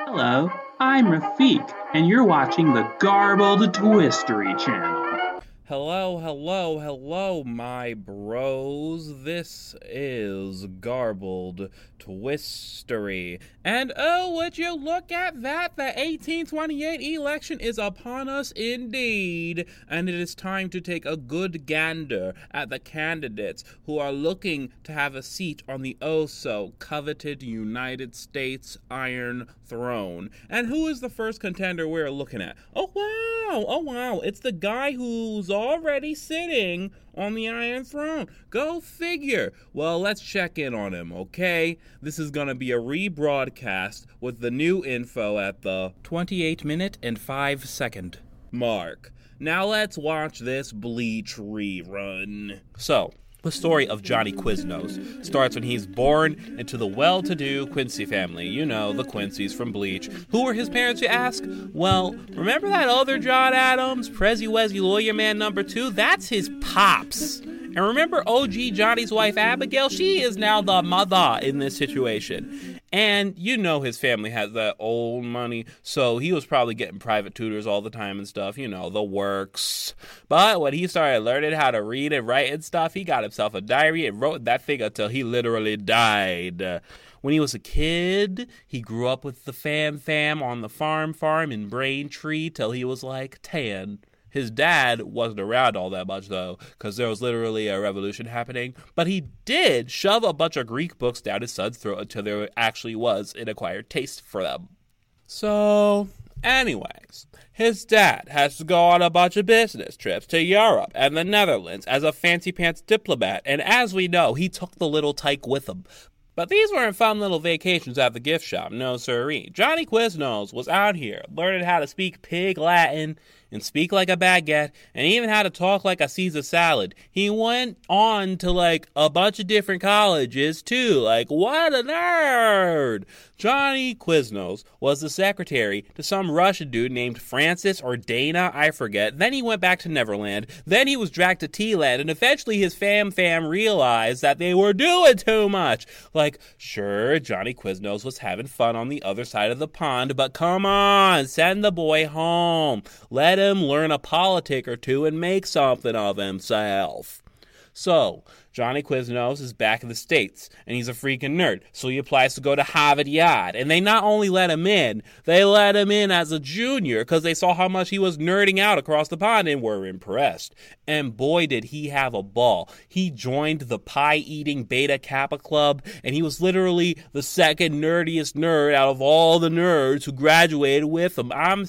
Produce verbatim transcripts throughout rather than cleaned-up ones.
Hello, I'm Rafik, and you're watching the Garbled Twistery channel. Hello, hello, hello, my bros. This is Garbled Twistery. And oh, would you look at that? The eighteen twenty-eight election is upon us indeed. And it is time to take a good gander at the candidates who are looking to have a seat on the oh-so-coveted United States Iron Throne. And who is the first contender we're looking at? Oh, wow, oh, wow, it's the guy who's already sitting on the Iron Throne. Go figure. Well, let's check in on him, okay? This is going to be a rebroadcast with the new info at the twenty-eight minute and five second mark. Now let's watch this Bleach rerun. So, the story of Johnny Quiznos starts when he's born into the well-to-do Quincy family. You know, the Quincy's from Bleach. Who were his parents, you ask? Well, remember that other John Adams, Prezi Wezzy Lawyer Man number two? That's his pops. And remember O G Johnny's wife, Abigail? She is now the mother in this situation. And you know his family has that old money, so he was probably getting private tutors all the time and stuff, you know, the works. But when he started learning how to read and write and stuff, he got himself a diary and wrote that thing until he literally died. When he was a kid, he grew up with the fam fam on the farm farm in Braintree till he was like ten. His dad wasn't around all that much, though, because there was literally a revolution happening. But he did shove a bunch of Greek books down his son's throat until there actually was an acquired taste for them. So, anyways, his dad has to go on a bunch of business trips to Europe and the Netherlands as a fancy-pants diplomat. And as we know, he took the little tyke with him. But these weren't fun little vacations at the gift shop, no siree. Johnny Quiznos was out here learning how to speak pig Latin and speak like a baguette, and even how to talk like a Caesar salad. He went on to, like, a bunch of different colleges, too. Like, what a nerd! Johnny Quiznos was the secretary to some Russian dude named Francis or Dana, I forget. Then he went back to Neverland. Then he was dragged to T-Land, and eventually his fam-fam realized that they were doing too much. Like, sure, Johnny Quiznos was having fun on the other side of the pond, but come on, send the boy home. Let him learn a politic or two and make something of himself. So, Johnny Quiznos is back in the States, and he's a freaking nerd, so he applies to go to Harvard Yard. And they not only let him in, they let him in as a junior because they saw how much he was nerding out across the pond and were impressed. And boy, did he have a ball. He joined the pie-eating Beta Kappa Club, and he was literally the second nerdiest nerd out of all the nerds who graduated with him. I'm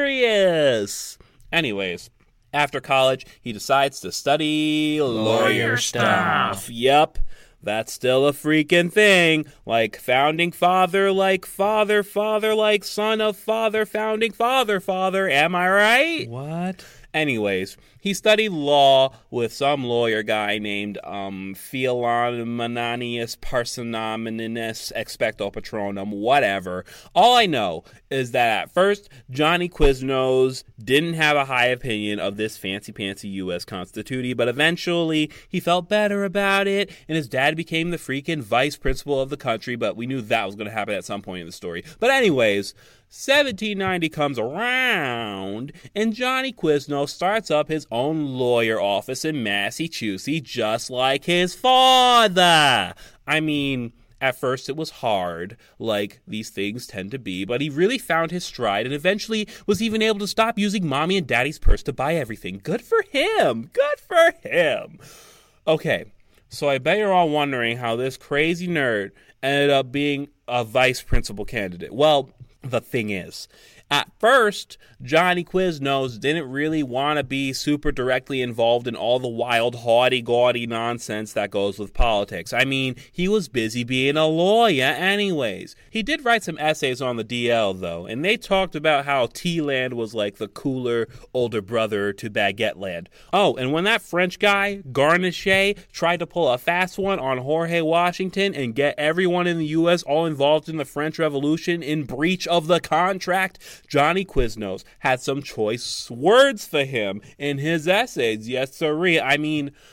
serious. Anyways, after college, he decides to study lawyer stuff. Yep, that's still a freaking thing. Like founding father, like father, father, like son of father, founding father, father. Am I right? What? Anyways, he studied law with some lawyer guy named um, Philomenanius Parsonomininus Expecto Patronum, whatever. All I know is that at first, Johnny Quiznos didn't have a high opinion of this fancy-pantsy U S Constitution, but eventually he felt better about it, and his dad became the freaking vice principal of the country, but we knew that was going to happen at some point in the story. But anyways, seventeen ninety comes around, and Johnny Quiznos starts up his own lawyer office in Massachusetts, just like his father. I mean, at first it was hard, like these things tend to be, but he really found his stride and eventually was even able to stop using mommy and daddy's purse to buy everything. Good for him! Good for him! Okay, so I bet you're all wondering how this crazy nerd ended up being a vice principal candidate. Well, the thing is, at first, Johnny Quiznos didn't really want to be super directly involved in all the wild, haughty-gaudy nonsense that goes with politics. I mean, he was busy being a lawyer anyways. He did write some essays on the D L, though, and they talked about how T-Land was like the cooler older brother to Baguette Land. Oh, and when that French guy, Garnichet, tried to pull a fast one on Jorge Washington and get everyone in the U S all involved in the French Revolution in breach of the contract, Johnny Quiznos had some choice words for him in his essays. Yes, sirree. I mean,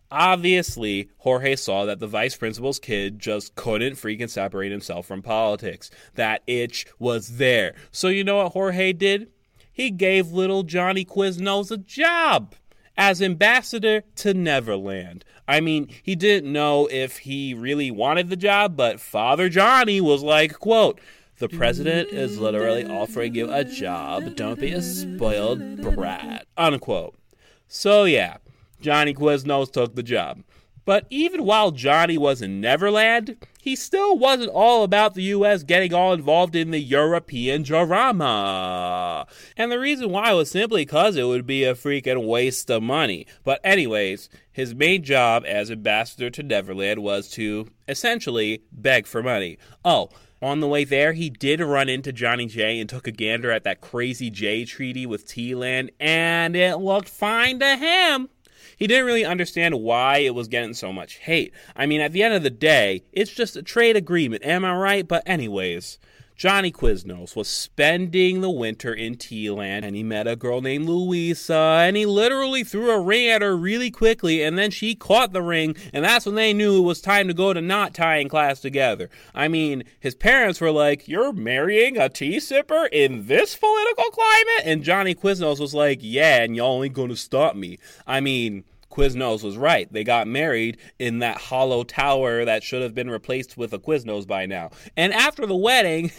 Obviously, Jorge saw that the vice principal's kid just couldn't freaking separate himself from politics. That itch was there. So you know what Jorge did? He gave little Johnny Quiznos a job as ambassador to Neverland. I mean, he didn't know if he really wanted the job, but Father Johnny was like, quote, "The president is literally offering you a job. Don't be a spoiled brat," unquote. So yeah, Johnny Quiznos took the job. But even while Johnny was in Neverland, he still wasn't all about the U S getting all involved in the European drama. And the reason why was simply because it would be a freaking waste of money. But anyways, his main job as ambassador to Neverland was to essentially beg for money. Oh, on the way there, he did run into Johnny J and took a gander at that crazy J treaty with T-Land, and it looked fine to him. He didn't really understand why it was getting so much hate. I mean, at the end of the day, it's just a trade agreement, am I right? But anyways, Johnny Quiznos was spending the winter in T-Land, and he met a girl named Louisa, and he literally threw a ring at her really quickly, and then she caught the ring, and that's when they knew it was time to go to knot tying class together. I mean, his parents were like, "You're marrying a tea sipper in this political climate?" And Johnny Quiznos was like, "Yeah, and y'all ain't gonna stop me." I mean, Quiznos was right. They got married in that hollow tower that should have been replaced with a Quiznos by now. And after the wedding,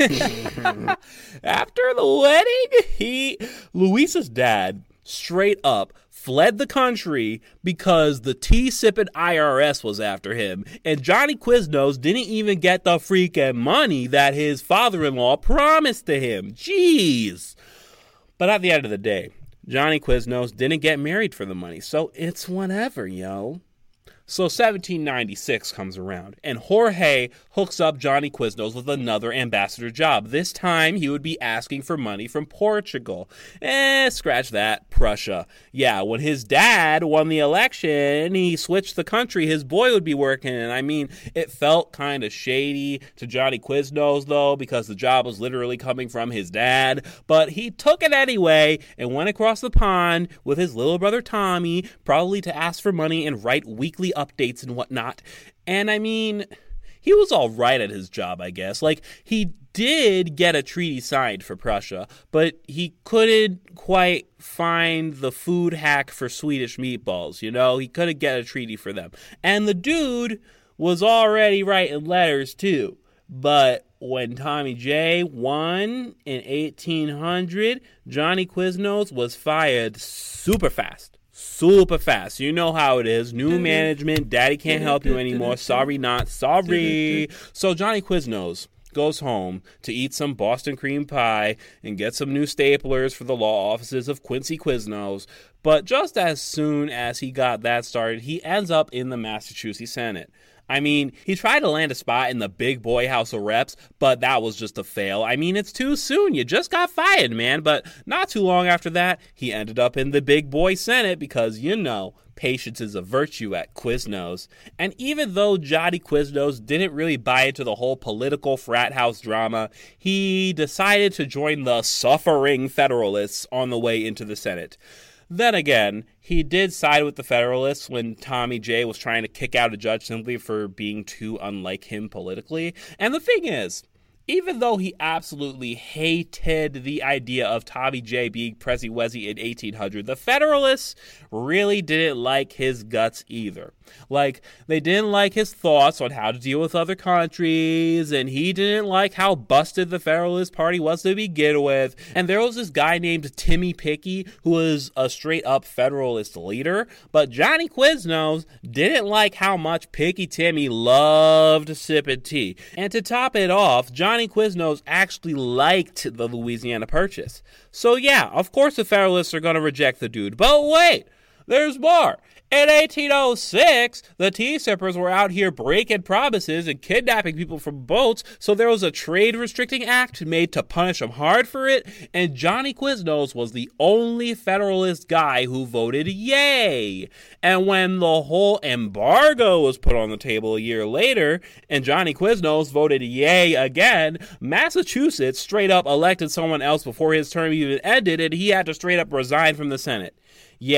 after the wedding, he, Luisa's dad, straight up fled the country because the tea-sipping I R S was after him. And Johnny Quiznos didn't even get the freaking money that his father-in-law promised to him. Jeez. But at the end of the day, Johnny Quiznos didn't get married for the money, so it's whatever, yo. So seventeen ninety-six comes around, and Jorge hooks up Johnny Quiznos with another ambassador job. This time, he would be asking for money from Portugal. Eh, scratch that, Prussia. Yeah, when his dad won the election, he switched the country his boy would be working in. I mean, it felt kind of shady to Johnny Quiznos, though, because the job was literally coming from his dad. But he took it anyway and went across the pond with his little brother Tommy, probably to ask for money and write weekly updates and whatnot. And I mean, he was all right at his job, I guess. Like, he did get a treaty signed for Prussia, but he couldn't quite find the food hack for Swedish meatballs, you know? He couldn't get a treaty for them. And the dude was already writing letters, too. But when Tommy J won in eighteen hundred, Johnny Quiznos was fired super fast. Super fast. You know how it is. New management. Daddy can't help you anymore. Sorry, not sorry. So Johnny Quiznos goes home to eat some Boston cream pie and get some new staplers for the law offices of Quincy Quiznos. But just as soon as he got that started, he ends up in the Massachusetts Senate. I mean, he tried to land a spot in the big boy House of Reps, but that was just a fail. I mean, it's too soon. You just got fired, man. But not too long after that, he ended up in the big boy Senate because, you know, patience is a virtue at Quiznos. And even though Johnny Quiznos didn't really buy into the whole political frat house drama, he decided to join the suffering Federalists on the way into the Senate. Then again, he did side with the Federalists when Tommy J was trying to kick out a judge simply for being too unlike him politically. And the thing is, even though he absolutely hated the idea of Tommy J being Prezi-Wezi in eighteen hundred, the Federalists really didn't like his guts either. Like, they didn't like his thoughts on how to deal with other countries, and he didn't like how busted the Federalist Party was to begin with. And there was this guy named Timmy Pickey, who was a straight-up Federalist leader, but Johnny Quiznos didn't like how much Picky Timmy loved sipping tea. And to top it off, Johnny Quiznos actually liked the Louisiana Purchase. So yeah, of course the Federalists are going to reject the dude. But wait, there's more. In eighteen oh six, the tea sippers were out here breaking promises and kidnapping people from boats, so there was a trade restricting act made to punish them hard for it, and Johnny Quiznos was the only Federalist guy who voted yay. And when the whole embargo was put on the table a year later, and Johnny Quiznos voted yay again, Massachusetts straight up elected someone else before his term even ended, and he had to straight up resign from the Senate. Yeah.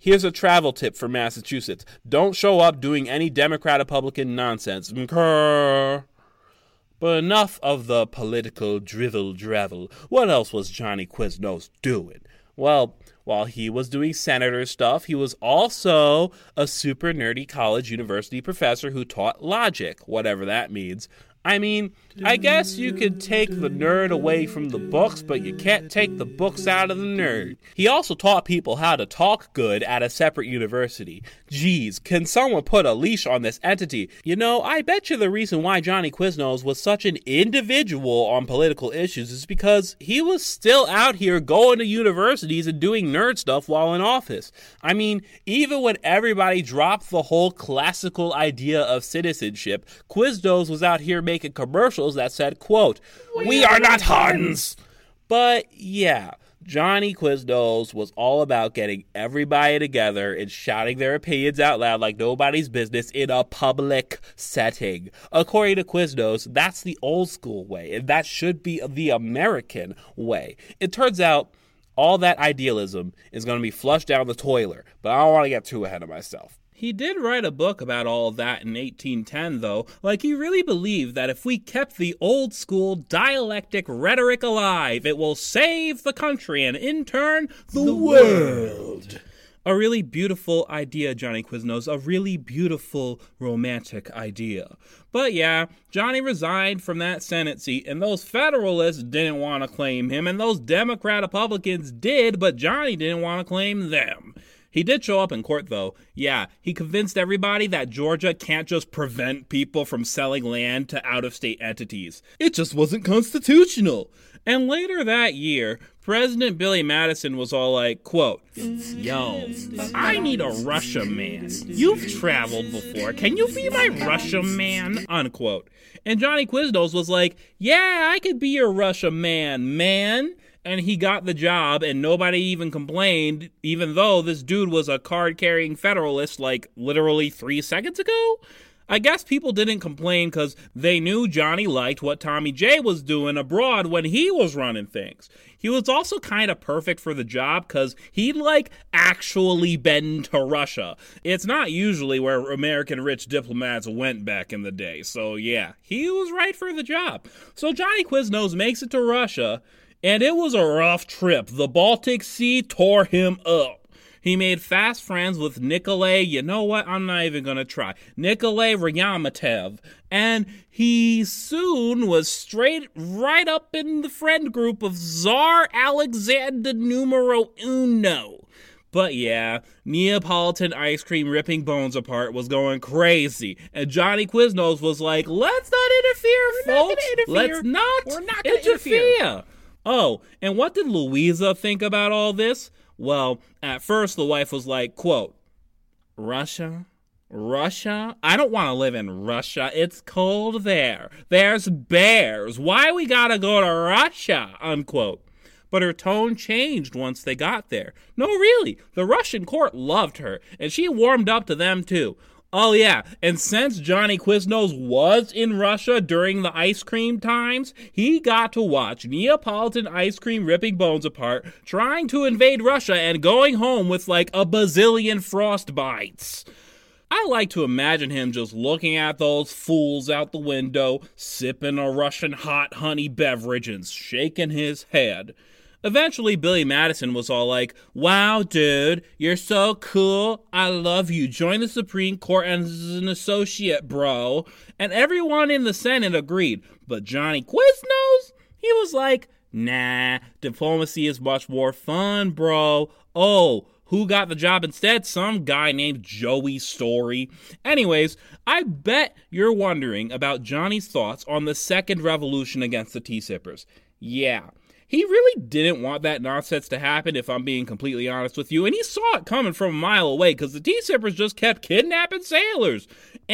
Here's a travel tip for Massachusetts. Don't show up doing any Democrat-Republican nonsense. But enough of the political drivel-dravel. What else was Johnny Quiznos doing? Well, while he was doing senator stuff, he was also a super nerdy college university professor who taught logic, whatever that means. I mean, I guess you could take the nerd away from the books, but you can't take the books out of the nerd. He also taught people how to talk good at a separate university. Geez, can someone put a leash on this entity? You know, I bet you the reason why Johnny Quiznos was such an individual on political issues is because he was still out here going to universities and doing nerd stuff while in office. I mean, even when everybody dropped the whole classical idea of citizenship, Quiznos was out here making commercials that said, quote, "We are not Huns." But yeah, Johnny Quiznos was all about getting everybody together and shouting their opinions out loud like nobody's business in a public setting. According to Quiznos, that's the old school way, and that should be the American way. It turns out all that idealism is going to be flushed down the toilet, but I don't want to get too ahead of myself. He did write a book about all of that in eighteen ten, though. Like, he really believed that if we kept the old-school dialectic rhetoric alive, it will save the country and, in turn, the, the world. A really beautiful idea, Johnny Quiznos. A really beautiful, romantic idea. But yeah, Johnny resigned from that Senate seat, and those Federalists didn't want to claim him, and those Democrat Republicans did, but Johnny didn't want to claim them. He did show up in court, though. Yeah, he convinced everybody that Georgia can't just prevent people from selling land to out-of-state entities. It just wasn't constitutional. And later that year, President Billy Madison was all like, quote, "Yo, I need a Russia man. You've traveled before. Can you be my Russia man?" Unquote. And Johnny Quiznos was like, "Yeah, I could be your Russia man, man." And he got the job, and nobody even complained, even though this dude was a card-carrying Federalist like literally three seconds ago? I guess people didn't complain because they knew Johnny liked what Tommy J was doing abroad when he was running things. He was also kind of perfect for the job because he'd, like, actually been to Russia. It's not usually where American rich diplomats went back in the day. So, yeah, he was right for the job. So Johnny Quiznos makes it to Russia, and it was a rough trip. The Baltic Sea tore him up. He made fast friends with Nikolai, you know what, I'm not even going to try, Nikolai Ryamatev. And he soon was straight right up in the friend group of Tsar Alexander numero uno. But yeah, Neapolitan ice cream ripping bones apart was going crazy. And Johnny Quiznos was like, let's not interfere, We're folks. Not interfere. Let's not, We're not interfere. interfere. Oh, and what did Louisa think about all this? Well, at first the wife was like, quote, Russia? Russia? I don't want to live in Russia. It's cold there. There's bears. Why we gotta go to Russia? Unquote. But her tone changed once they got there. No, really, the Russian court loved her, and she warmed up to them too. Oh yeah, and since Johnny Quiznos was in Russia during the ice cream times, he got to watch Neapolitan ice cream ripping bones apart, trying to invade Russia and going home with like a bazillion frostbites. I like to imagine him just looking at those fools out the window, sipping a Russian hot honey beverage and shaking his head. Eventually, Billy Madison was all like, wow, dude, you're so cool. I love you. Join the Supreme Court as an associate, bro. And everyone in the Senate agreed. But Johnny Quiznos, he was like, nah, diplomacy is much more fun, bro. Oh, who got the job instead? Some guy named Joey Story. Anyways, I bet you're wondering about Johnny's thoughts on the second revolution against the tea-sippers. Yeah. He really didn't want that nonsense to happen, if I'm being completely honest with you, and he saw it coming from a mile away because the tea-sippers just kept kidnapping sailors.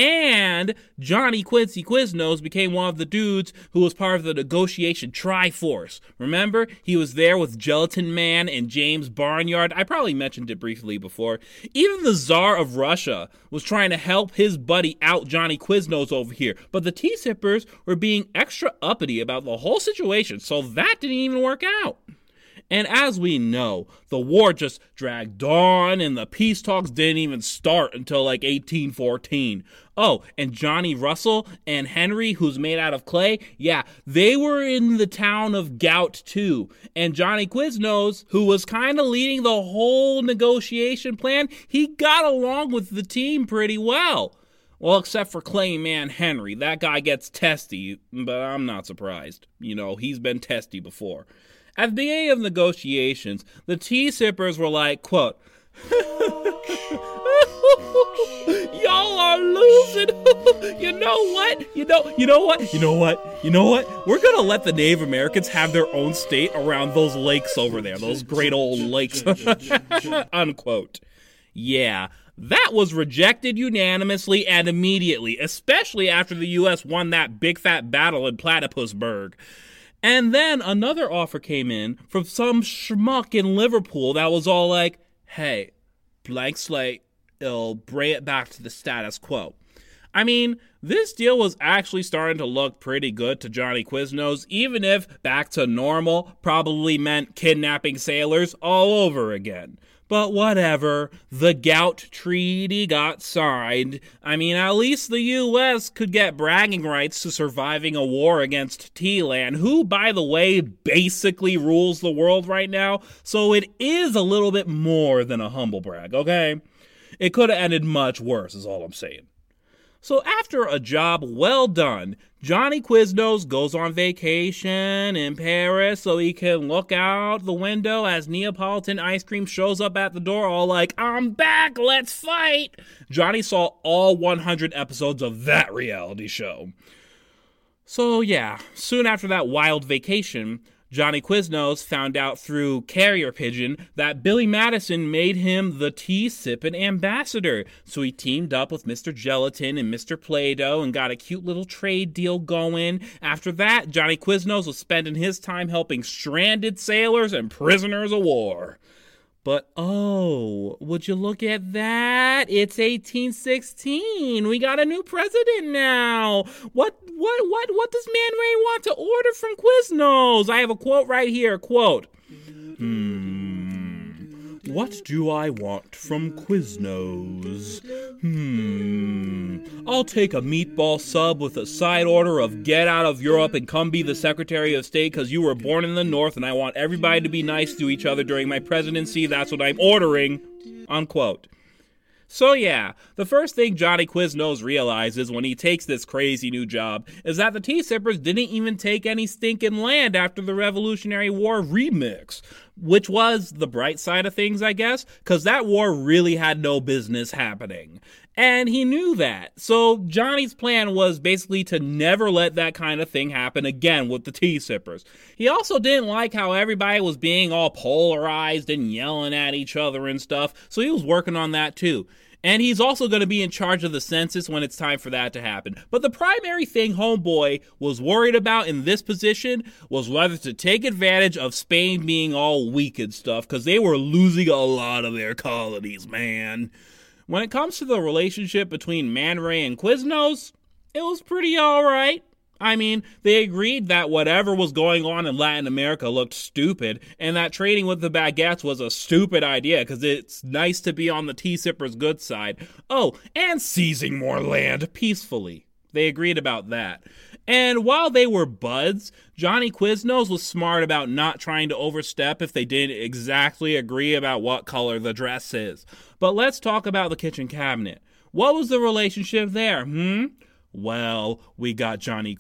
And Johnny Quincy Quiznos became one of the dudes who was part of the negotiation Triforce. Remember? He was there with Gelatin Man and James Barnyard. I probably mentioned it briefly before. Even the Tsar of Russia was trying to help his buddy out, Johnny Quiznos, over here. But the tea-sippers were being extra uppity about the whole situation, so that didn't even work out. And as we know, the war just dragged on and the peace talks didn't even start until like eighteen fourteen. Oh, and Johnny Russell and Henry, who's made out of clay, yeah, they were in the town of Gout too. And Johnny Quiznos, who was kind of leading the whole negotiation plan, he got along with the team pretty well. Well, except for Clayman Henry. That guy gets testy, but I'm not surprised. You know, he's been testy before. At the beginning of negotiations, the tea sippers were like, quote, y'all are losing. You know what? You know, you know what? You know what? You know what? We're going to let the Native Americans have their own state around those lakes over there, those great old lakes, unquote. Yeah, that was rejected unanimously and immediately, especially after the U S won that big fat battle in Platypusburg. And then another offer came in from some schmuck in Liverpool that was all like, hey, blank slate, it'll bring it back to the status quo. I mean, this deal was actually starting to look pretty good to Johnny Quiznos, even if back to normal probably meant kidnapping sailors all over again. But whatever, the Gout Treaty got signed. I mean, at least the U S could get bragging rights to surviving a war against T-Land, who, by the way, basically rules the world right now, so it is a little bit more than a humble brag, okay? It could have ended much worse, is all I'm saying. So after a job well done, Johnny Quiznos goes on vacation in Paris so he can look out the window as Neapolitan ice cream shows up at the door all like, I'm back, let's fight! Johnny saw all one hundred episodes of that reality show. So yeah, soon after that wild vacation, Johnny Quiznos found out through carrier pigeon that Billy Madison made him the tea-sippin' ambassador. So he teamed up with Mister Gelatin and Mister Play-Doh and got a cute little trade deal going. After that, Johnny Quiznos was spending his time helping stranded sailors and prisoners of war. But oh, would you look at that? It's eighteen sixteen. We got a new president now. What what what what does Man Ray want to order from Quiznos? I have a quote right here. Quote. Hmm. What do I want from Quiznos? Hmm. I'll take a meatball sub with a side order of get out of Europe and come be the Secretary of State because you were born in the North and I want everybody to be nice to each other during my presidency. That's what I'm ordering. Unquote. So yeah, the first thing Johnny Quiznos realizes when he takes this crazy new job is that the tea sippers didn't even take any stinking land after the Revolutionary War remix, which was the bright side of things, I guess, because that war really had no business happening. And he knew that. So Johnny's plan was basically to never let that kind of thing happen again with the tea sippers. He also didn't like how everybody was being all polarized and yelling at each other and stuff, so he was working on that too. And he's also going to be in charge of the census when it's time for that to happen. But the primary thing Homeboy was worried about in this position was whether to take advantage of Spain being all weak and stuff, because they were losing a lot of their colonies, man. When it comes to the relationship between Man Ray and Quiznos, it was pretty alright. I mean, they agreed that whatever was going on in Latin America looked stupid, and that trading with the baguettes was a stupid idea, because it's nice to be on the tea sippers' good side. Oh, and seizing more land peacefully. They agreed about that. And while they were buds, Johnny Quiznos was smart about not trying to overstep if they didn't exactly agree about what color the dress is. But let's talk about the kitchen cabinet. What was the relationship there, hmm? Well, we got Johnny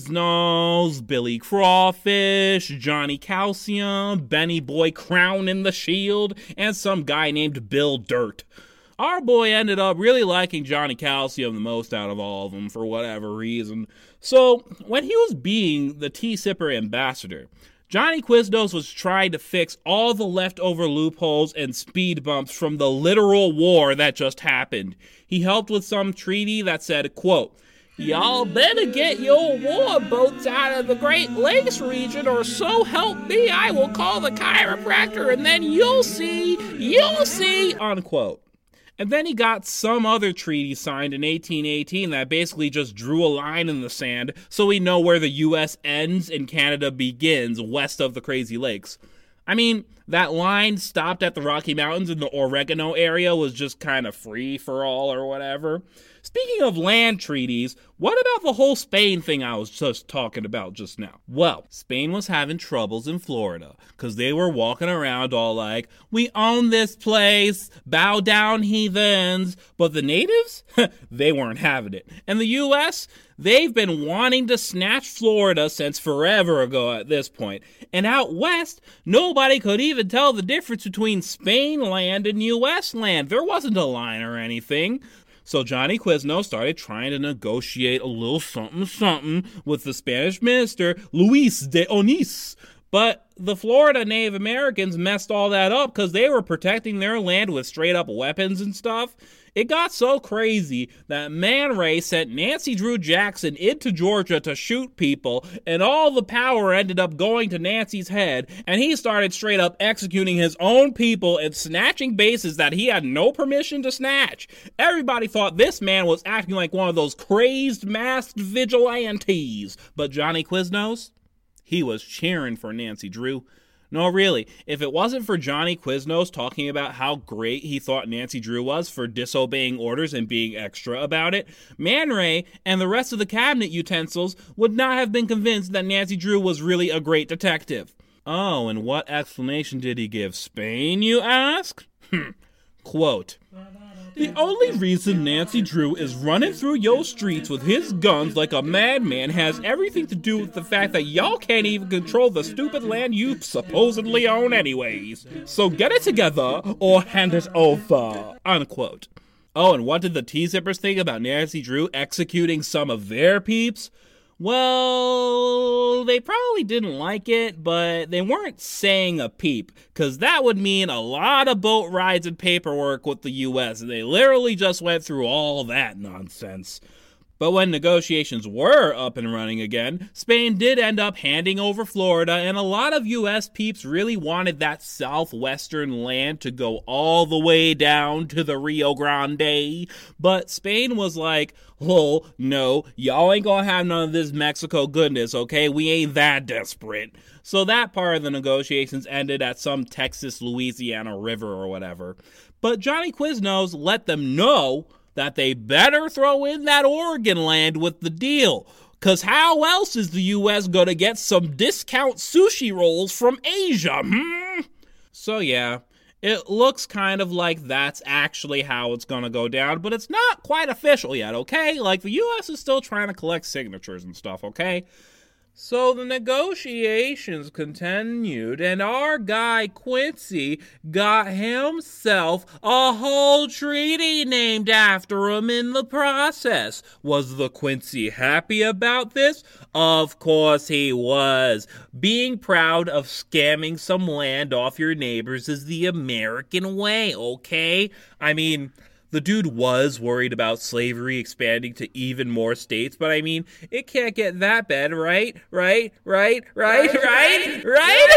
Quiznos, Billy Crawfish, Johnny Calcium, Benny Boy Crown in the Shield, and some guy named Bill Dirt. Our boy ended up really liking Johnny Calcium the most out of all of them for whatever reason. So, when he was being the tea sipper ambassador, Johnny Quiznos was trying to fix all the leftover loopholes and speed bumps from the literal war that just happened. He helped with some treaty that said, quote, y'all better get your war boats out of the Great Lakes region, or so help me, I will call the chiropractor and then you'll see, you'll see, unquote. And then he got some other treaty signed in eighteen eighteen that basically just drew a line in the sand so we know where the U S ends and Canada begins west of the Crazy Lakes. I mean, that line stopped at the Rocky Mountains and the oregano area was just kind of free for all or whatever. Speaking of land treaties, what about the whole Spain thing I was just talking about just now? Well, Spain was having troubles in Florida because they were walking around all like, we own this place, bow down heathens. But the natives, they weren't having it. And the U S, they've been wanting to snatch Florida since forever ago at this point. And out west, nobody could even tell the difference between Spain land and U S land. There wasn't a line or anything. So Johnny Quiznos started trying to negotiate a little something-something with the Spanish minister, Luis de Onís. But the Florida Native Americans messed all that up because they were protecting their land with straight-up weapons and stuff. It got so crazy that Man Ray sent Nancy Drew Jackson into Georgia to shoot people, and all the power ended up going to Nancy's head, and he started straight up executing his own people and snatching bases that he had no permission to snatch. Everybody thought this man was acting like one of those crazed masked vigilantes, but Johnny Quiznos, he was cheering for Nancy Drew. No, really, if it wasn't for Johnny Quiznos talking about how great he thought Nancy Drew was for disobeying orders and being extra about it, Man Ray and the rest of the cabinet utensils would not have been convinced that Nancy Drew was really a great detective. Oh, and what explanation did he give Spain, you ask? Hmm. Quote, the only reason Nancy Drew is running through yo streets with his guns like a madman has everything to do with the fact that y'all can't even control the stupid land you supposedly own anyways. So get it together or hand it over. Unquote. Oh, and what did the T-Zippers think about Nancy Drew executing some of their peeps? Well, they probably didn't like it, but they weren't saying a peep, because that would mean a lot of boat rides and paperwork with the U S, and they literally just went through all that nonsense. But when negotiations were up and running again, Spain did end up handing over Florida, and a lot of U S peeps really wanted that southwestern land to go all the way down to the Rio Grande. But Spain was like, oh, no, y'all ain't gonna have none of this Mexico goodness, okay? We ain't that desperate. So that part of the negotiations ended at some Texas-Louisiana river or whatever. But Johnny Quiznos let them know that they better throw in that Oregon land with the deal. Because how else is the U S going to get some discount sushi rolls from Asia, hmm? So yeah, it looks kind of like that's actually how it's going to go down, but it's not quite official yet, okay? Like, the U S is still trying to collect signatures and stuff, okay? So the negotiations continued, and our guy Quincy got himself a whole treaty named after him in the process. Was the Quincy happy about this? Of course he was. Being proud of scamming some land off your neighbors is the American way, okay? I mean, the dude was worried about slavery expanding to even more states, but I mean, it can't get that bad, right? Right? Right? Right? Right? Right?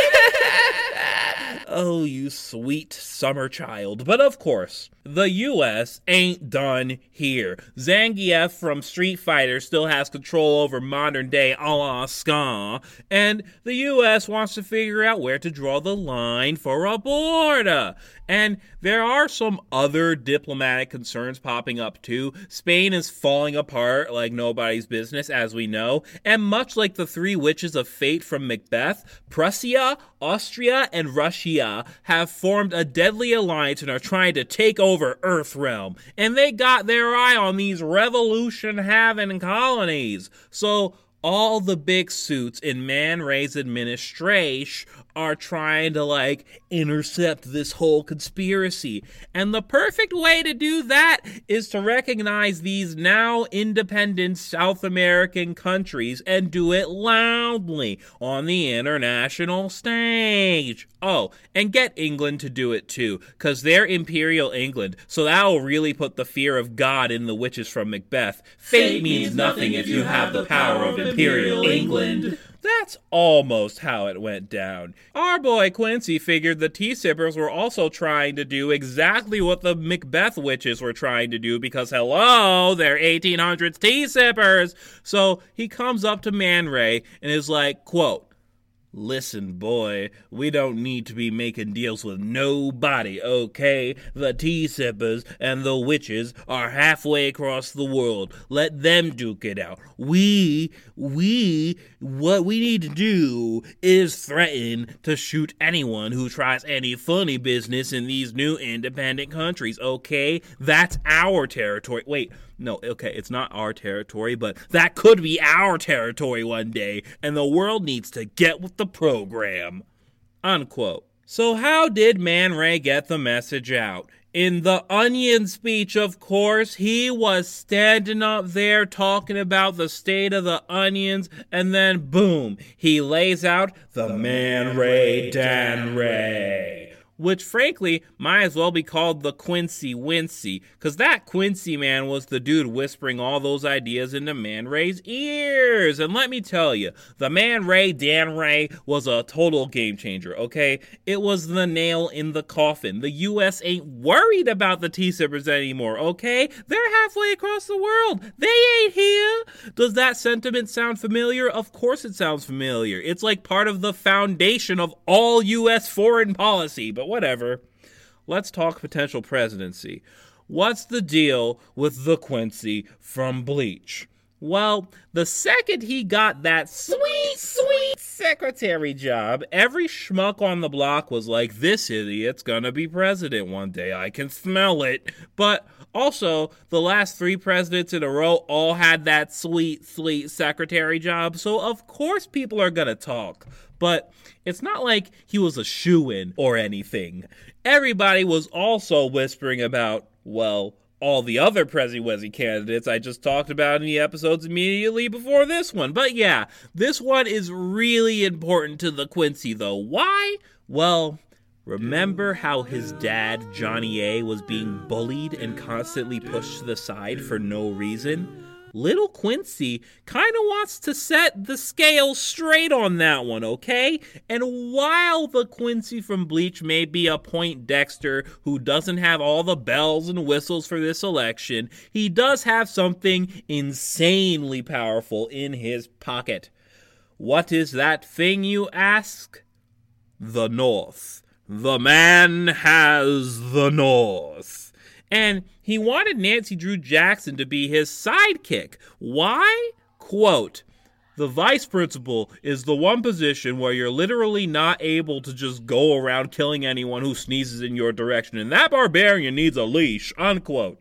Right? Oh, you sweet summer child. But of course, the U S ain't done here. Zangief from Street Fighter still has control over modern-day Alaska, and the U S wants to figure out where to draw the line for a border. And there are some other diplomatic concerns popping up too. Spain is falling apart like nobody's business, as we know. And much like the three witches of fate from Macbeth, Prussia, Austria, and Russia have formed a deadly alliance and are trying to take over Earthrealm. And they got their eye on these revolution-having colonies. So all the big suits in Man Ray's administration are trying to, like, intercept this whole conspiracy. And the perfect way to do that is to recognize these now independent South American countries and do it loudly on the international stage. Oh, and get England to do it too, because they're Imperial England, so that'll really put the fear of God in the witches from Macbeth. Fate means nothing if you have the power of Imperial England. That's almost how it went down. Our boy Quincy figured the T-Sippers were also trying to do exactly what the Macbeth witches were trying to do, because hello, they're eighteen hundreds T-Sippers. So he comes up to Man Ray and is like, quote, Listen, boy, we don't need to be making deals with nobody, okay? The tea-sippers and the witches are halfway across the world. Let them duke it out. We, we, what we need to do is threaten to shoot anyone who tries any funny business in these new independent countries, okay? That's our territory. Wait, no, okay, it's not our territory, but that could be our territory one day, and the world needs to get with the program. Unquote. So how did Man Ray get the message out? In the Onion speech, of course, he was standing up there talking about the state of the onions, and then boom, he lays out the, the Man Ray Dan Ray. Which, frankly, might as well be called the Quincy Wincy, because that Quincy man was the dude whispering all those ideas into Man Ray's ears. And let me tell you, the Man Ray Dan Ray was a total game changer, okay? It was the nail in the coffin. The U S ain't worried about the tea-sippers anymore, okay? They're halfway across the world. They ain't here. Does that sentiment sound familiar? Of course it sounds familiar. It's like part of the foundation of all U S foreign policy, but whatever. Let's talk potential presidency. What's the deal with the Quincy from Bleach? Well, the second he got that sweet, sweet secretary job, every schmuck on the block was like, this idiot's gonna be president one day. I can smell it. But also, the last three presidents in a row all had that sweet, sweet secretary job, so of course people are gonna talk. But it's not like he was a shoo-in or anything. Everybody was also whispering about, well, all the other Prezi-Wezi candidates I just talked about in the episodes immediately before this one. But yeah, this one is really important to the Quincy, though. Why? Well, remember how his dad, Johnny A., was being bullied and constantly pushed to the side for no reason? Little Quincy kind of wants to set the scale straight on that one, okay? And while the Quincy from Bleach may be a Poindexter who doesn't have all the bells and whistles for this election, he does have something insanely powerful in his pocket. What is that thing, you ask? The North. The man has the North. And he wanted Nancy Drew Jackson to be his sidekick. Why? Quote, the vice principal is the one position where you're literally not able to just go around killing anyone who sneezes in your direction, and that barbarian needs a leash, unquote.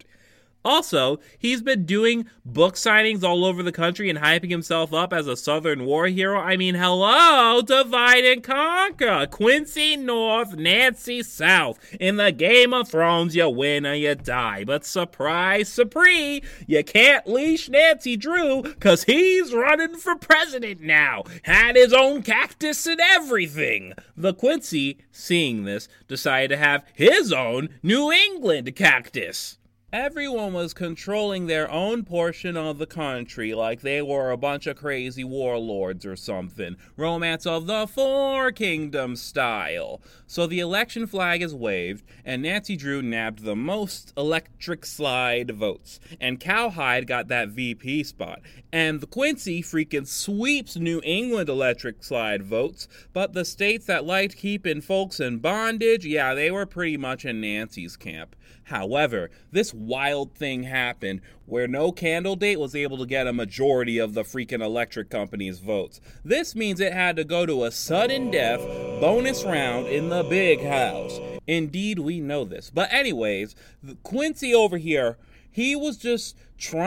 Also, he's been doing book signings all over the country and hyping himself up as a Southern war hero. I mean, hello, divide and conquer. Quincy North, Nancy South. In the Game of Thrones, you win or you die. But surprise, surprise, you can't leash Nancy Drew because he's running for president now. Had his own cactus and everything. The Quincy, seeing this, decided to have his own New England cactus. Everyone was controlling their own portion of the country like they were a bunch of crazy warlords or something. Romance of the Four Kingdoms style. So the election flag is waved, and Nancy Drew nabbed the most electric slide votes. And Cowhide got that V P spot. And the Quincy freaking sweeps New England electric slide votes, but the states that liked keeping folks in bondage, yeah, they were pretty much in Nancy's camp. However, this wild thing happened where no candle date was able to get a majority of the freaking electric company's votes. This means it had to go to a sudden death bonus round in the big house. Indeed, we know this. But anyways, Quincy over here, he was just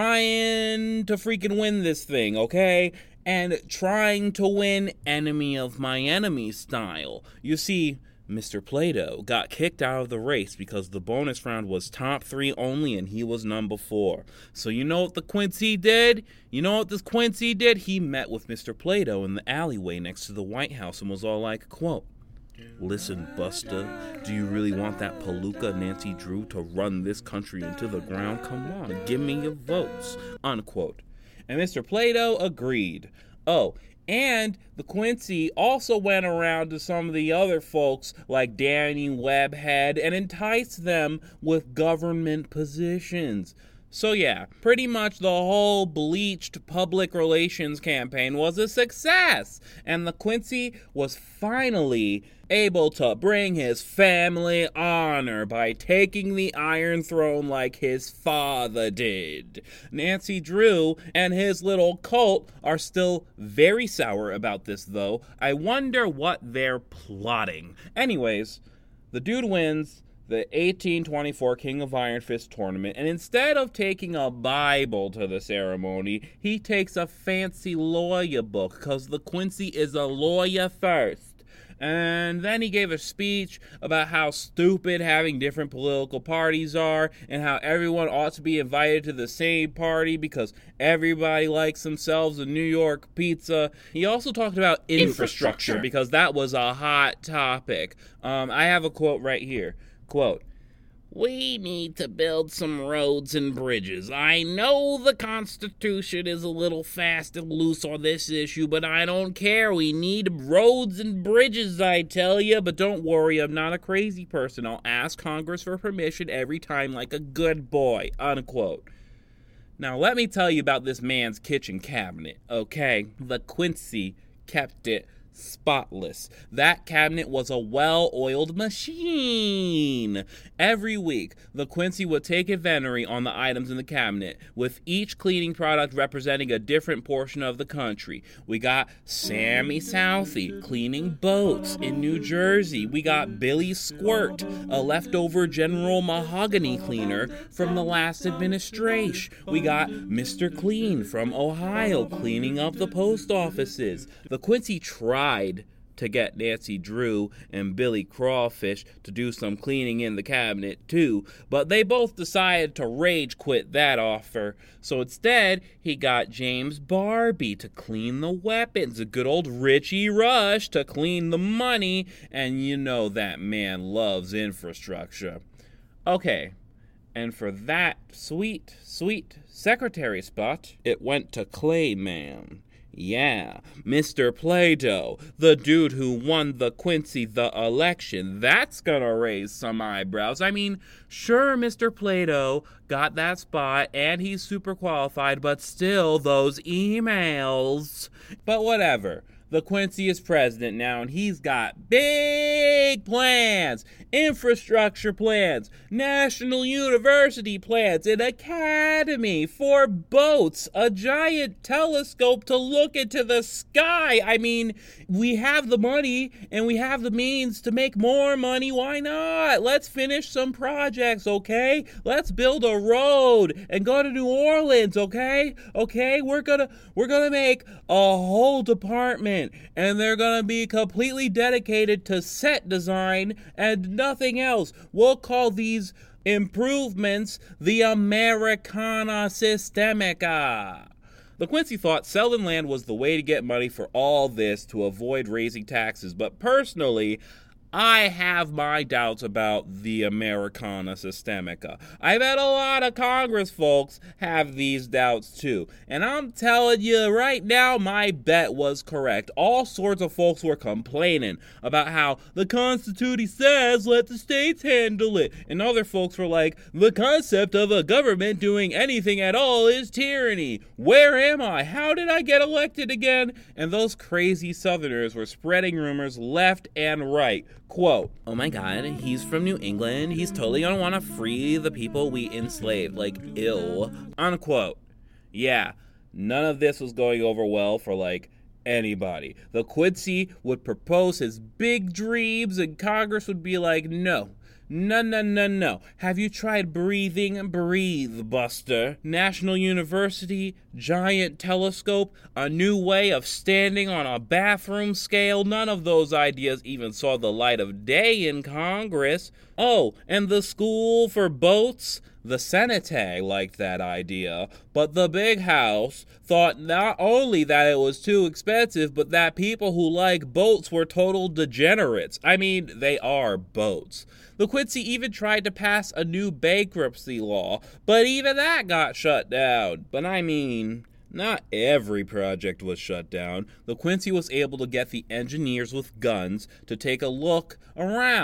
trying to freaking win this thing, okay? And trying to win enemy of my enemy style. You see, Mister Plato got kicked out of the race because the bonus round was top three only and he was number four. So you know what the Quincy did? You know what this Quincy did? He met with Mister Plato in the alleyway next to the White House and was all like, quote, listen, Buster, do you really want that palooka Nancy Drew to run this country into the ground? Come on, give me your votes, unquote. And Mister Plato agreed. Oh, and the Quincy also went around to some of the other folks like Danny Webhead and enticed them with government positions. So yeah, pretty much the whole bleached public relations campaign was a success, and the Quincy was finally able to bring his family honor by taking the Iron Throne like his father did. Nancy Drew and his little cult are still very sour about this, though. I wonder what they're plotting. Anyways, the dude wins the eighteen twenty-four King of Iron Fist tournament, and instead of taking a Bible to the ceremony, he takes a fancy lawyer book, because the Quincy is a lawyer first. And then he gave a speech about how stupid having different political parties are, and how everyone ought to be invited to the same party because everybody likes themselves a New York pizza. He also talked about infrastructure, infrastructure. because that was a hot topic. Um, I have a quote right here. Quote, "We need to build some roads and bridges. I know the Constitution is a little fast and loose on this issue, but I don't care. We need roads and bridges, I tell you. But don't worry, I'm not a crazy person. I'll ask Congress for permission every time like a good boy," unquote. Now, let me tell you about this man's kitchen cabinet, okay? The Quincy kept it spotless. That cabinet was a well-oiled machine. Every week, the Quincy would take inventory on the items in the cabinet, with each cleaning product representing a different portion of the country. We got Sammy Southey cleaning boats in New Jersey. We got Billy Squirt, a leftover General Mahogany cleaner from the last administration. We got Mister Clean from Ohio cleaning up the post offices. The Quincy tried to get Nancy Drew and Billy Crawfish to do some cleaning in the cabinet too, but they both decided to rage quit that offer. So instead, he got James Barbie to clean the weapons, a good old Richie Rush to clean the money, and you know that man loves infrastructure. Okay, and for that sweet, sweet secretary spot, it went to Clayman. Yeah, Mister Play-Doh, the dude who won the Quincy the election. That's gonna raise some eyebrows. I mean, sure, Mister Play-Doh got that spot and he's super qualified, but still, those emails. But whatever. The Quincy is president now, and he's got big plans, infrastructure plans, national university plans, an academy for boats, a giant telescope to look into the sky. I mean, we have the money, and we have the means to make more money. Why not? Let's finish some projects, okay? Let's build a road and go to New Orleans, okay? Okay, we're gonna, we're gonna make a whole department, and they're gonna be completely dedicated to set design and nothing else. We'll call these improvements the Americana Systemica. The Quincy thought selling land was the way to get money for all this to avoid raising taxes, but personally, I have my doubts about the Americana Systemica. I bet a lot of Congress folks have these doubts too. And I'm telling you right now, my bet was correct. All sorts of folks were complaining about how the Constitution says let the states handle it. And other folks were like, the concept of a government doing anything at all is tyranny. Where am I? How did I get elected again? And those crazy Southerners were spreading rumors left and right. Quote, "Oh my god, he's from New England, he's totally gonna wanna free the people we enslaved, like, ill," unquote. Yeah, none of this was going over well for, like, anybody. The Quincy would propose his big dreams, and Congress would be like, no. No, no, no, no. Have you tried breathing? Breathe, Buster. National University, giant telescope, a new way of standing on a bathroom scale. None of those ideas even saw the light of day in Congress. Oh, and the school for boats? The Senate liked that idea, but the big house thought not only that it was too expensive, but that people who like boats were total degenerates. I mean, they are boats. The Quincy even tried to pass a new bankruptcy law, but even that got shut down. But I mean, not every project was shut down. The Quincy was able to get the engineers with guns to take a look around.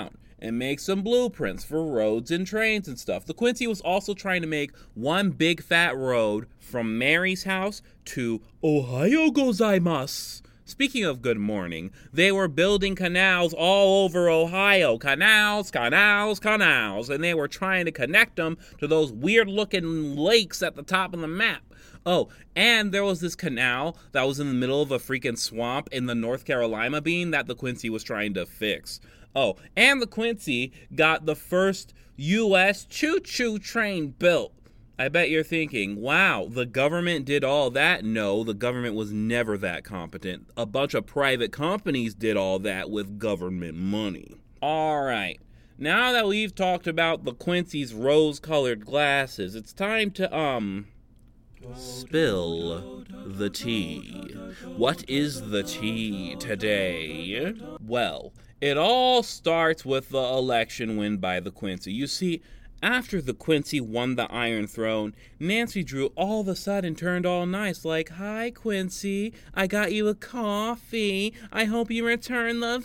and make some blueprints for roads and trains and stuff. The Quincy was also trying to make one big fat road from Mary's house to Ohio gozaimasu. Speaking of good morning, they were building canals all over Ohio. Canals, canals, canals. And they were trying to connect them to those weird-looking lakes at the top of the map. Oh, and there was this canal that was in the middle of a freaking swamp in the North Carolina bean that the Quincy was trying to fix. Oh, and the Quincy got the first U S choo-choo train built. I bet you're thinking, wow, the government did all that. No, the government was never that competent. A bunch of private companies did all that with government money. All right, now that we've talked about the Quincy's rose-colored glasses, it's time to, um, spill the tea. What is the tea today? Well, it all starts with the election win by the Quincy. You see, after the Quincy won the Iron Throne, Nancy Drew all of a sudden turned all nice, like, "Hi, Quincy, I got you a coffee. I hope you return the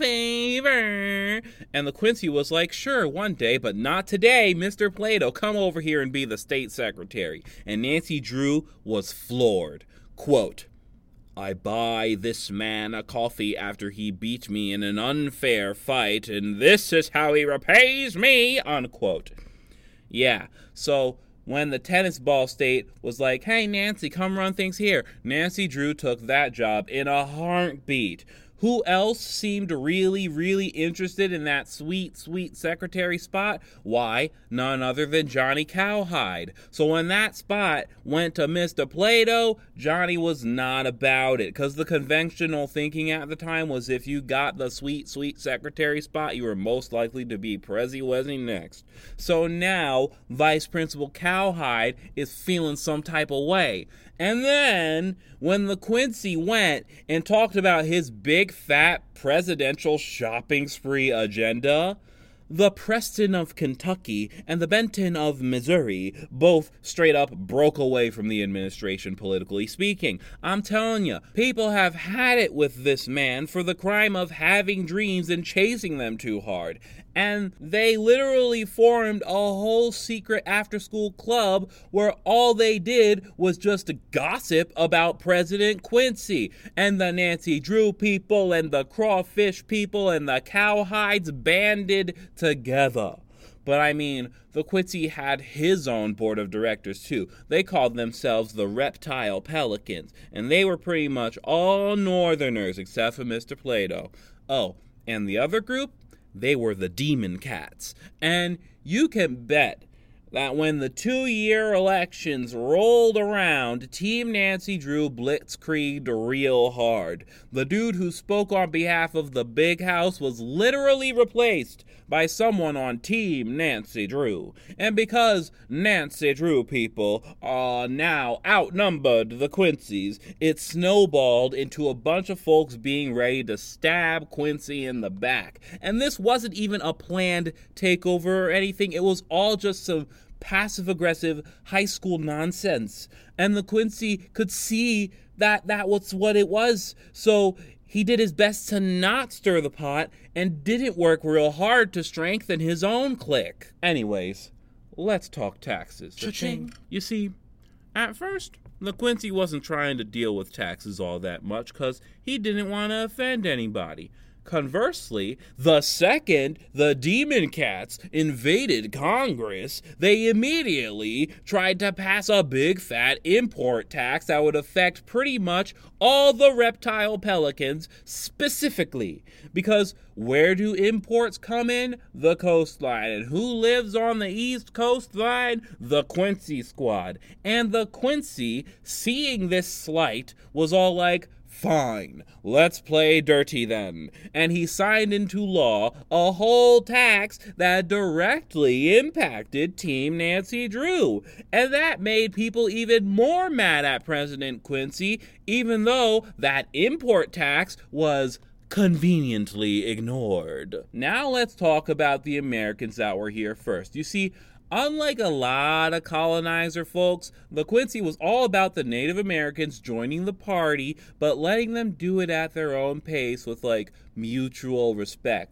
favor." And the Quincy was like, "Sure, one day, but not today, Mister Plato. Come over here and be the state secretary." And Nancy Drew was floored. Quote, "I buy this man a coffee after he beat me in an unfair fight, and this is how he repays me," unquote. Yeah, so when the tennis ball state was like, "Hey, Nancy, come run things here," Nancy Drew took that job in a heartbeat. Who else seemed really, really interested in that sweet, sweet secretary spot? Why, none other than Johnny Cowhide. So when that spot went to Mister Plato, Johnny was not about it, because the conventional thinking at the time was if you got the sweet, sweet secretary spot, you were most likely to be Prezi-Wezi next. So now, Vice Principal Cowhide is feeling some type of way. And then, when the Quincy went and talked about his big fat presidential shopping spree agenda, the Preston of Kentucky and the Benton of Missouri both straight up broke away from the administration, politically speaking. I'm telling you, people have had it with this man for the crime of having dreams and chasing them too hard. And they literally formed a whole secret after-school club where all they did was just gossip about President Quincy. And the Nancy Drew people and the Crawfish people and the Cowhides banded together. But I mean, the Quincy had his own board of directors too. They called themselves the Reptile Pelicans, and they were pretty much all Northerners except for Mister Plato. Oh, and the other group? They were the Demon Cats. And you can bet that when the two-year elections rolled around, Team Nancy Drew blitzkrieged real hard. The dude who spoke on behalf of the big house was literally replaced by someone on Team Nancy Drew. And because Nancy Drew people are now outnumbered the Quincy's, it snowballed into a bunch of folks being ready to stab Quincy in the back. And this wasn't even a planned takeover or anything. It was all just some passive-aggressive high school nonsense. And the Quincy could see that that was what it was. So he did his best to not stir the pot and didn't work real hard to strengthen his own clique. Anyways, let's talk taxes. Cha-ching. You see, at first, the Quincy wasn't trying to deal with taxes all that much because he didn't want to offend anybody. Conversely, the second the Demon Cats invaded Congress, they immediately tried to pass a big fat import tax that would affect pretty much all the reptile pelicans specifically. Because where do imports come in? The coastline. And who lives on the east coastline? The Quincy Squad. And the Quincy, seeing this slight, was all like, "Fine, let's play dirty then." And he signed into law a whole tax that directly impacted Team Nancy Drew. And that made people even more mad at President Quincy, even though that import tax was conveniently ignored. Now let's talk about the Americans that were here first. You see, unlike a lot of colonizer folks, the Quincy was all about the Native Americans joining the party, but letting them do it at their own pace with, like, mutual respect.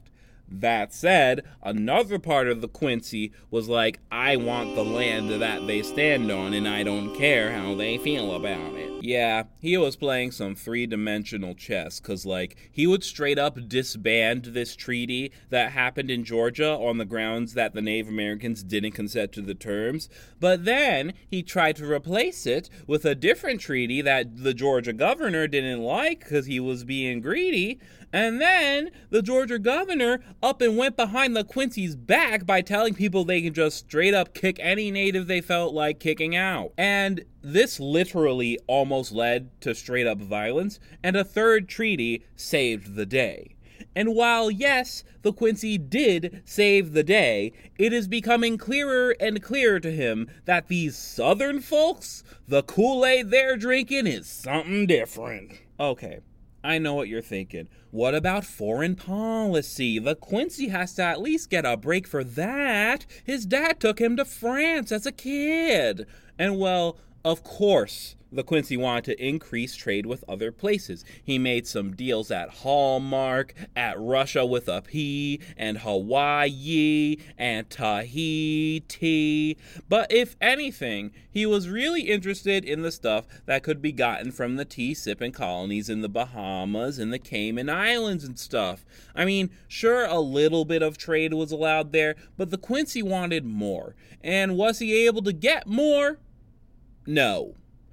That said, another part of the Quincy was like, I want the land that they stand on and I don't care how they feel about it. Yeah, he was playing some three-dimensional chess, cause like, he would straight up disband this treaty that happened in Georgia on the grounds that the Native Americans didn't consent to the terms, but then he tried to replace it with a different treaty that the Georgia governor didn't like cause he was being greedy, and then the Georgia governor up and went behind the Quincy's back by telling people they can just straight up kick any native they felt like kicking out. And this literally almost led to straight up violence, and a third treaty saved the day. And while, yes, the Quincy did save the day, it is becoming clearer and clearer to him that these Southern folks, the Kool-Aid they're drinking is something different. Okay. I know what you're thinking. What about foreign policy? The Quincy has to at least get a break for that. His dad took him to France as a kid. And well, of course, the Quincy wanted to increase trade with other places. He made some deals at Hallmark, at Russia with a P, and Hawaii, and Tahiti. But if anything, he was really interested in the stuff that could be gotten from the tea-sipping colonies in the Bahamas and the Cayman Islands and stuff. I mean, sure, a little bit of trade was allowed there, but the Quincy wanted more. And was he able to get more? No.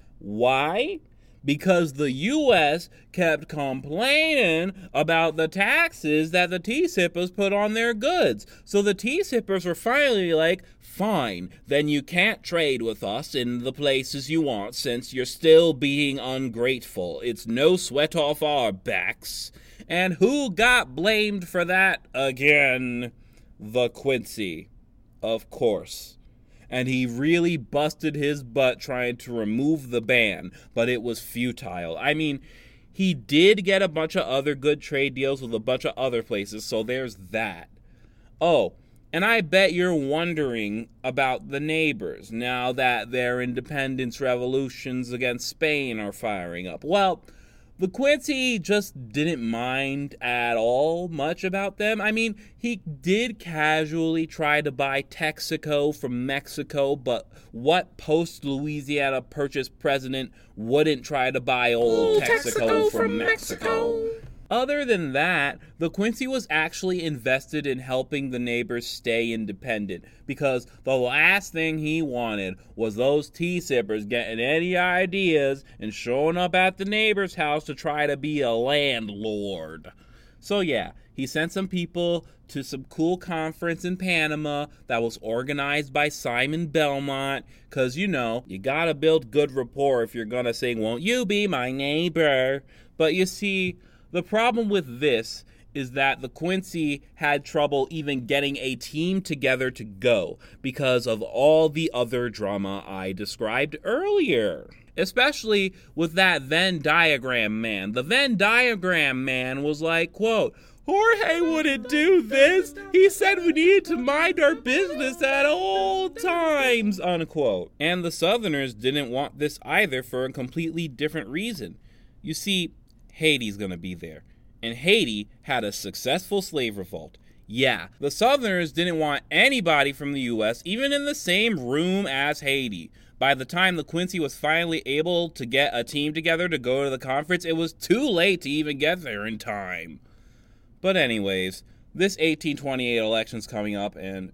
Why? Because the U S kept complaining about the taxes that the tea sippers put on their goods. So the tea sippers were finally like, fine, then you can't trade with us in the places you want since you're still being ungrateful. It's no sweat off our backs. And who got blamed for that again? The Quincy, of course. And he really busted his butt trying to remove the ban, but it was futile. I mean, he did get a bunch of other good trade deals with a bunch of other places, so there's that. Oh, and I bet you're wondering about the neighbors now that their independence revolutions against Spain are firing up. Well, the Quincy just didn't mind at all much about them. I mean, he did casually try to buy Texaco from Mexico, but what post-Louisiana Purchase president wouldn't try to buy old Texaco, Texaco from, from Mexico? Mexico? Other than that, the Quincy was actually invested in helping the neighbors stay independent, because the last thing he wanted was those tea sippers getting any ideas and showing up at the neighbor's house to try to be a landlord. So yeah, he sent some people to some cool conference in Panama that was organized by Simon Belmont, because, you know, you gotta build good rapport if you're gonna say, won't you be my neighbor? But you see, the problem with this is that the Quincy had trouble even getting a team together to go because of all the other drama I described earlier. Especially with that Venn diagram man. The Venn diagram man was like, quote, Jorge wouldn't do this. He said we needed to mind our business at all times, unquote. And the Southerners didn't want this either for a completely different reason. You see, Haiti's gonna be there. And Haiti had a successful slave revolt. Yeah, the Southerners didn't want anybody from the U S even in the same room as Haiti. By the time the Quincy was finally able to get a team together to go to the conference, it was too late to even get there in time. But anyways, this eighteen twenty-eight election's coming up, and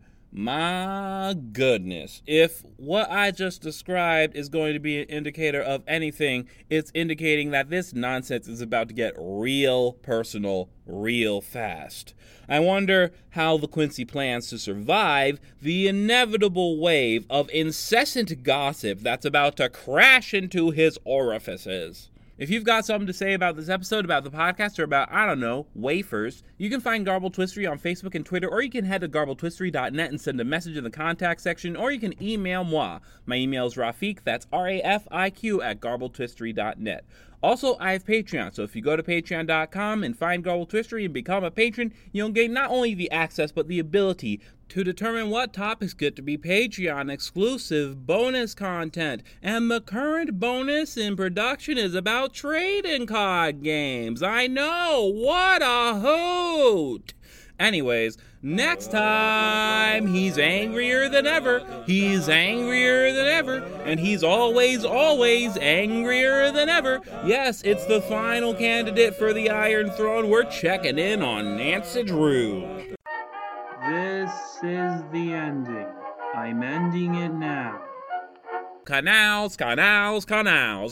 my goodness, if what I just described is going to be an indicator of anything, it's indicating that this nonsense is about to get real personal real fast. I wonder how the Quincy plans to survive the inevitable wave of incessant gossip that's about to crash into his orifices. If you've got something to say about this episode, about the podcast, or about, I don't know, wafers, you can find Garbled Twistery on Facebook and Twitter, or you can head to garbled twistery dot net and send a message in the contact section, or you can email moi. My email is Rafiq, that's R A F I Q, at garbled twistery dot net. Also, I have Patreon, so if you go to patreon dot com and find Garbled Twistery and become a patron, you'll gain not only the access, but the ability to determine what topics get to be Patreon exclusive bonus content. And the current bonus in production is about trading card games. I know, what a hoot! Anyways, next time, he's angrier than ever. He's angrier than ever. And he's always, always angrier than ever. Yes, it's the final candidate for the Iron Throne. We're checking in on Nancy Drew. This is the ending. I'm ending it now. Canals, canals, canals.